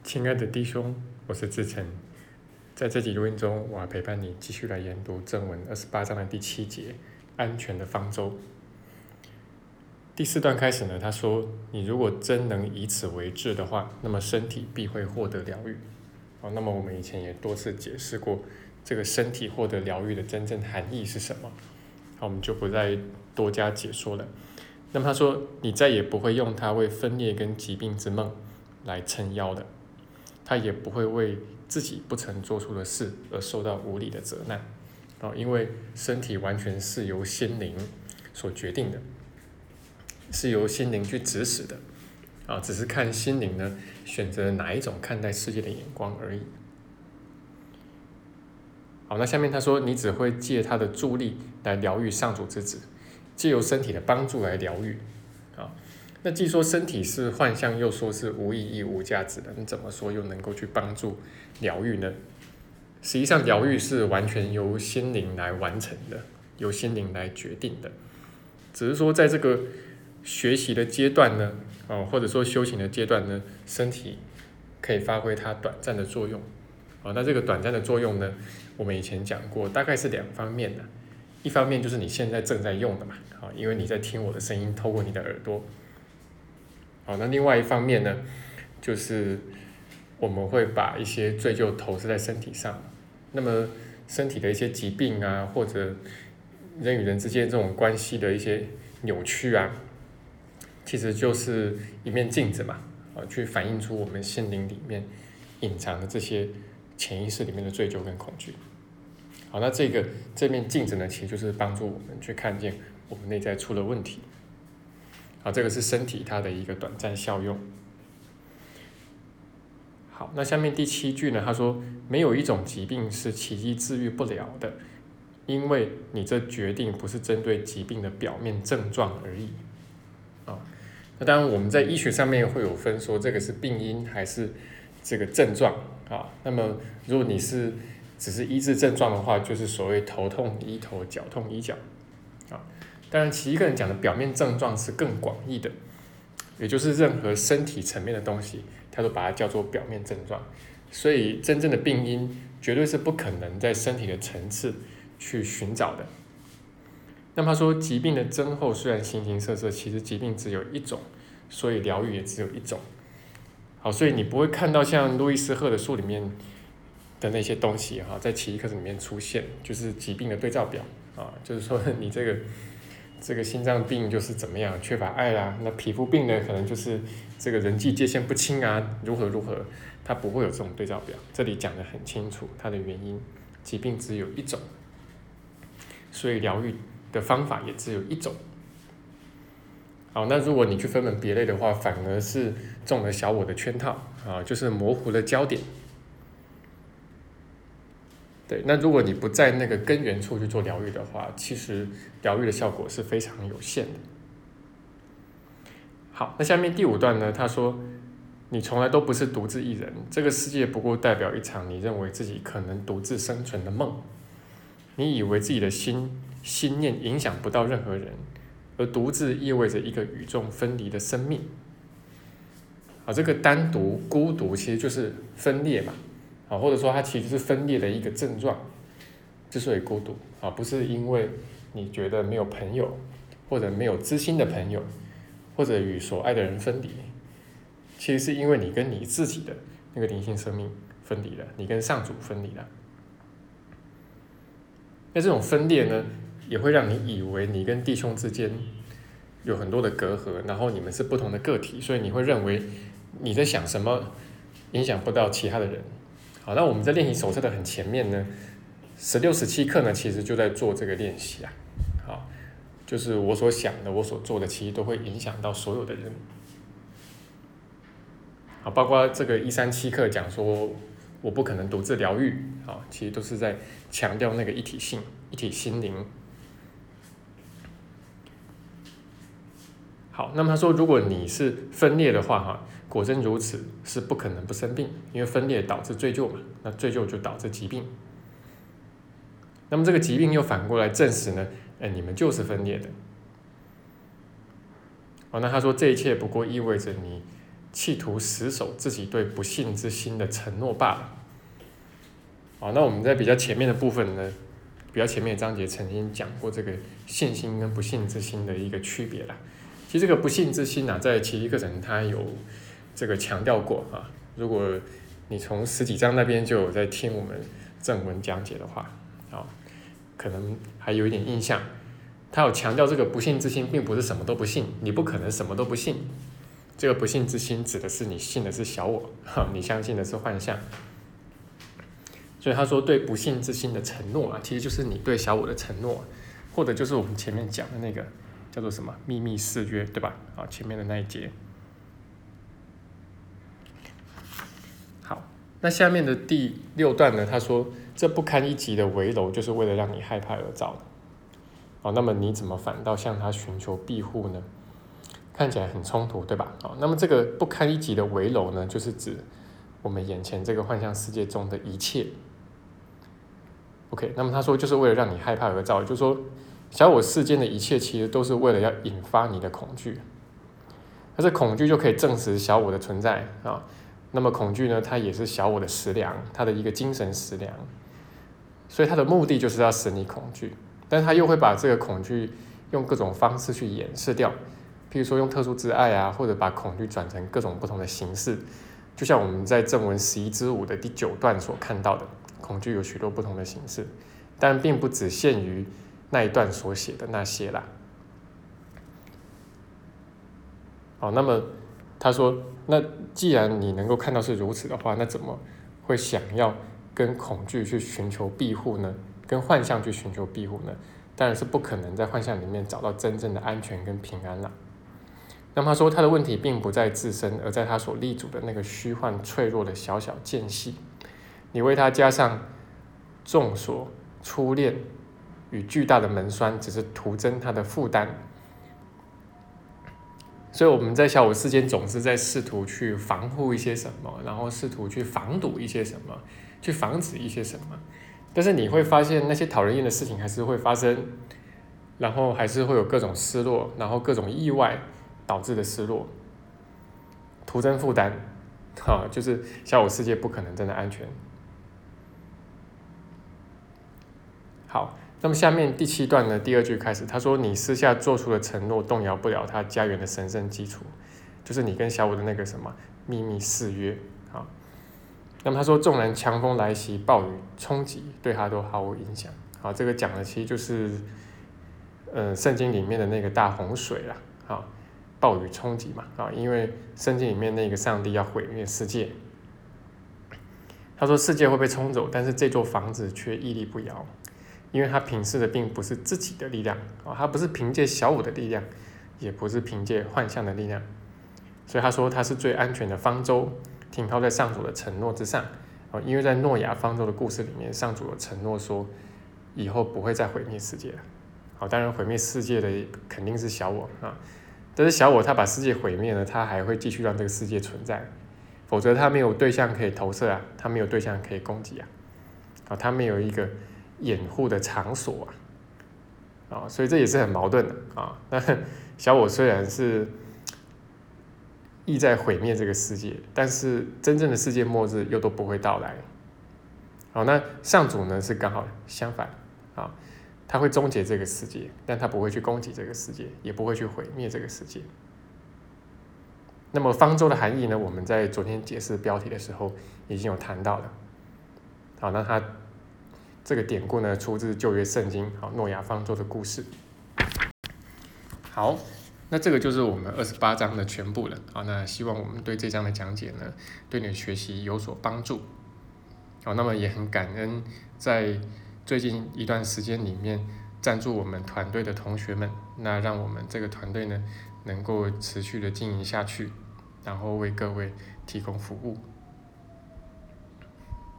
亲爱的弟兄，我是志成。在这集录音中，我要陪伴你继续来研读正文28章的第7节，安全的方舟。第4段开始呢，他说：你如果真能以此为志的话，那么身体必会获得疗愈。那么我们以前也多次解释过，这个身体获得疗愈的真正含义是什么。我们就不再多加解说了。那么他说，你再也不会用它为分裂跟疾病之梦来撑腰了。他也不会为自己不曾做出的事而受到无理的责难，因为身体完全是由心灵所决定的，是由心灵去指使的，只是看心灵呢选择哪一种看待世界的眼光而已。好，那下面他说，你只会借他的助力来疗愈上主之子，借由身体的帮助来疗愈。那既说身体是幻象，又说是无意义无价值的，你怎么说又能够去帮助疗愈呢？实际上疗愈是完全由心灵来完成的，由心灵来决定的，只是说在这个学习的阶段呢，或者说修行的阶段呢，身体可以发挥它短暂的作用。那这个短暂的作用呢，我们以前讲过，大概是2方面的。一方面就是你现在正在用的嘛，因为你在听我的声音，透过你的耳朵。那另外一方面呢，就是我们会把一些罪疚投射在身体上。那么身体的一些疾病啊，或者人与人之间这种关系的一些扭曲啊，其实就是一面镜子嘛，去反映出我们心灵里面隐藏的这些潜意识里面的罪疚跟恐惧。好，那这面镜子呢，其实就是帮助我们去看见我们内在出了问题。好，这个是身体它的一个短暂效用。好，那下面第7句呢，他说，没有一种疾病是奇迹治愈不了的，因为你这决定不是针对疾病的表面症状而已。那当然我们在医学上面会有分说，这个是病因还是这个症状。那么如果你是只是医治症状的话，就是所谓头痛医头，脚痛医脚。当然奇迹个人讲的表面症状是更广义的，也就是任何身体层面的东西，他都把它叫做表面症状。所以真正的病因绝对是不可能在身体的层次去寻找的。那么他说，疾病的症候虽然形形色色，其实疾病只有一种，所以疗愈也只有一种。好，所以你不会看到像路易斯赫的书里面的那些东西在奇迹课程里面出现，就是疾病的对照表就是说你这个心脏病就是怎么样，缺乏爱啦，那皮肤病呢可能就是这个人际界限不清啊，如何，它不会有这种对照表。这里讲得很清楚，它的原因，疾病只有一种，所以疗愈的方法也只有一种。好，那如果你去分门别类的话，反而是中了小我的圈套就是模糊了焦点。对，那如果你不在那个根源处去做疗愈的话，其实疗愈的效果是非常有限的。好，那下面第5段呢，他说，你从来都不是独自一人，这个世界不过代表一场你认为自己可能独自生存的梦。你以为自己的心念影响不到任何人，而独自意味着一个与众分离的生命。这个单独孤独其实就是分裂嘛，或者说它其实是分裂的一个症状。之所以孤独不是因为你觉得没有朋友，或者没有知心的朋友，或者与所爱的人分离，其实是因为你跟你自己的那个灵性生命分离了，你跟上主分离了。那这种分裂呢，也会让你以为你跟弟兄之间有很多的隔阂，然后你们是不同的个体，所以你会认为你在想什么影响不到其他的人。好，那我们在练习手册的很前面呢，16、17课呢，其实就在做这个练习好，就是我所想的，我所做的，其实都会影响到所有的人。好，包括这个137课讲说，我不可能独自疗愈，其实都是在强调那个一体性、一体心灵。好，那么他说，如果你是分裂的话果真如此，是不可能不生病，因为分裂导致罪疚嘛，那罪疚就导致疾病。那么这个疾病又反过来证实呢，你们就是分裂的。那他说这一切不过意味着你企图死守自己对不幸之心的承诺罢了。好，那我们在比较前面的部分呢，比较前面的章节曾经讲过这个信心跟不幸之心的一个区别啦。其实这个不幸之心啊，在奇迹课程它有这个强调过啊。如果你从10几章那边就有在听我们正文讲解的话，可能还有一点印象。他有强调这个不幸之心并不是什么都不信，你不可能什么都不信。这个不幸之心指的是你信的是小我，你相信的是幻象。所以他说对不幸之心的承诺啊，其实就是你对小我的承诺，或者就是我们前面讲的那个叫做什么秘密誓约，对吧？前面的那一节。好，那下面的第6段呢，他说这不堪一击的危楼就是为了让你害怕而造的。那么你怎么反倒向他寻求庇护呢？看起来很冲突，对吧？那么这个不堪一击的危楼呢，就是指我们眼前这个幻象世界中的一切。OK， 那么他说就是为了让你害怕而造，就是说小我世间的一切其实都是为了要引发你的恐惧，但是恐惧就可以证实小我的存在啊。那么恐惧呢，它也是小我的食粮，它的一个精神食粮，所以它的目的就是要使你恐惧，但是它又会把这个恐惧用各种方式去掩饰掉，譬如说用特殊之爱啊，或者把恐惧转成各种不同的形式，就像我们在正文11之5的第9段所看到的。恐惧有许多不同的形式，但并不只限于那一段所写的那些啦。那么他说，那既然你能够看到是如此的话，那怎么会想要跟恐惧去寻求庇护呢？跟幻象去寻求庇护呢？当然是不可能在幻象里面找到真正的安全跟平安啦。那么他说，他的问题并不在自身，而在他所立足的那个虚幻脆弱的小小间隙。你为他加上重锁、初恋与巨大的门栓，只是徒增他的负担。所以我们在小我世间总是在试图去防护一些什么，然后试图去防堵一些什么，去防止一些什么。但是你会发现那些讨人厌的事情还是会发生，然后还是会有各种失落，然后各种意外导致的失落，徒增负担。就是小我世界不可能真的安全。好，那么下面第7段呢，第2句开始，他说你私下做出的承诺动摇不了他家园的神圣基础，就是你跟小我的那个什么秘密誓约。那么他说纵然强风来袭、暴雨冲击，对他都毫无影响。这个讲的其实就是圣经里面的那个大洪水啦，暴雨冲击嘛，因为圣经里面那个上帝要毁灭世界。他说世界会被冲走，但是这座房子却屹立不摇，因为他凭视的并不是自己的力量，他不是凭借小我的力量，也不是凭借幻象的力量，所以他说他是最安全的方舟，停靠在上主的承诺之上。因为在诺亚方舟的故事里面，上主有承诺说以后不会再毁灭世界了。当然毁灭世界的肯定是小我但是小我他把世界毁灭了，他还会继续让这个世界存在，否则他没有对象可以投射他没有对象可以攻击他没有一个掩护的场所所以这也是很矛盾的那小我虽然是意在毁灭这个世界，但是真正的世界末日又都不会到来。那上主呢是刚好相反他会终结这个世界，但他不会去攻击这个世界，也不会去毁灭这个世界。那么方舟的含义呢，我们在昨天解释标题的时候已经有谈到了。那它这个典故呢出自旧约圣经诺亚方舟的故事。好，那这个就是我们28章的全部了。那希望我们对这章的讲解呢，对你的学习有所帮助。那么也很感恩在最近一段时间里面赞助我们团队的同学们，那让我们这个团队呢能够持续的经营下去，然后为各位提供服务。